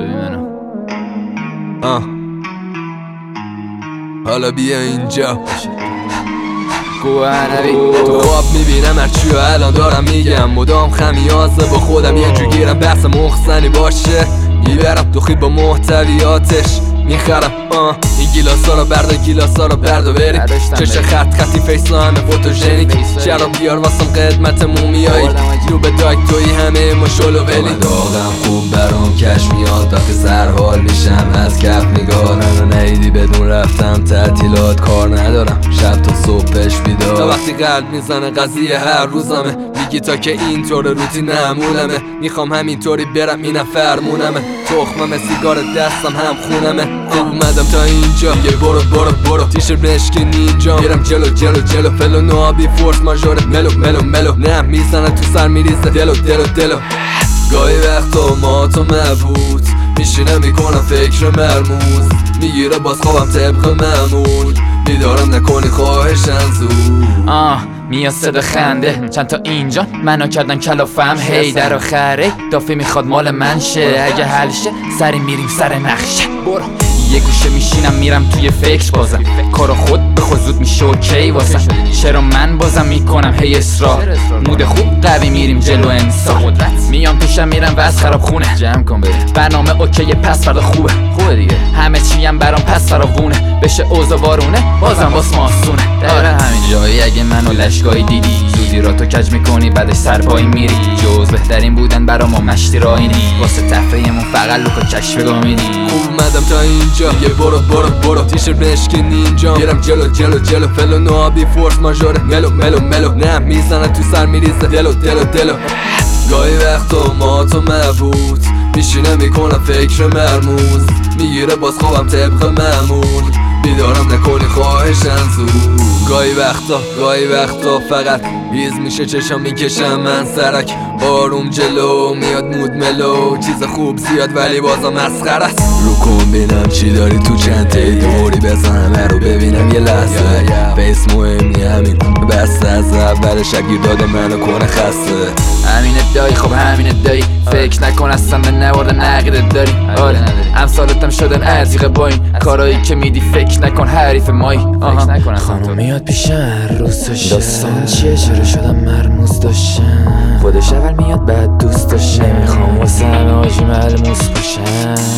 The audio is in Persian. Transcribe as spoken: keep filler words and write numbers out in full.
ببین منو آه. حالا بیا اینجا تو خواب میبینم هرچی و الان دارم میگم مدام خمیازه با خودم یه جو گیرم بحث مخزنی باشه میبرم تو خیلی با محتویاتش میخرم آه. این گیلاسا رو بردا گیلاسا رو بردا بریم چش خط خطی فیسلا همه فوتوژنیک چرا بیار واسم قدمت مومیایی رو به دایک توی همه ما شلو بلی داغم خوب برام کش میاد وقتی سرحال میشم از کف نگاه منو نیدی بدون رفتم تعطیلات کار ندارم شب تا صبحش بیدار تا وقتی قلب میزنه قضیه هر روزمه میگی تا که اینطور روتین معمولمه میخوام همینطوری برم اینم فرمونمه تخمم سیگار دستم هم خونمه خوب اومدم تا اینجا یه برو برو برو تیشر بشکی نینجا میرم جلو جلو جلو فلو نوابی فورس ماژور ملو ملو ملو نه میزنه تو سر میریزه دلو دلو دلو گاهی وقتا ما تو مبهوت میشینم میکنم فکر مرموز میگیره باز خوابم طبق معمول بیدارم نکنی خواهشن زود آه میاد صدا خنده چند تا اینجا منو کردن کلافم هی در آخره دافی میخواد مال من شه اگه حل شه سری میریم سر نقشه برو یه گوشه میشینم میرم توی فکر بازم کارو خود به خود زود میشه اوکی واسم چرا من بازم میکنم هی اصرار مود خوب قوی میریم جلو انسان میام پیشم میرم وز خراب خونه جمع کن بریم برنامه اوکی پس فردا خوبه خوبه دیگه همه چیم برام پس فراوونه بشه اوضاع بارونه بازم باس ماسونه آره همین جایی اگه منو لشگاهی دیدی زودی را تو کج میکنی بعدش سرپایی میری جز بهترین بودن برا ما مشتی راینی واسه تفریحمون فقط لوکا کشف گامیدی خوب اومدم تا اینجا یه برو برو برو تیشر بشکی نینجا میرم جلو جلو جلو فلو نوابی فورس ماژور ملو ملو ملو نه میزنه تو سر میریزه دلو دلو دلو گاهی وقتا ما تو مبهوت میشینم میکنم فکر مرموز میگیره باز خوابم طبق معمول بیدارم نکنی خواهشن زود گاهی وقتا گاهی وقتا فقط ریز میشه چشم میکشم من سرک آروم جلو میاد مود ملو چیز خوب زیاد ولی بازم مسخره است رو کن ببینم چی داری تو چند تی دوری بزن همه رو ببینم یه لحظه فیس مهمی همین بسته از اولش اگه داده منو کنه خسته همین ادایی خب همین ادایی فکر نکن اصلا به نوارد نقیدت داری آره امثالتم شدن عزیقه با این کارایی که میدی فکر نکن حریف مایی خانم میاد پیش هر روز داستان چیه چرا شدم مرموز داشتم خودش اول میاد بعد دوست داشتم نمیخوام واسه همه آجی ملموس باشم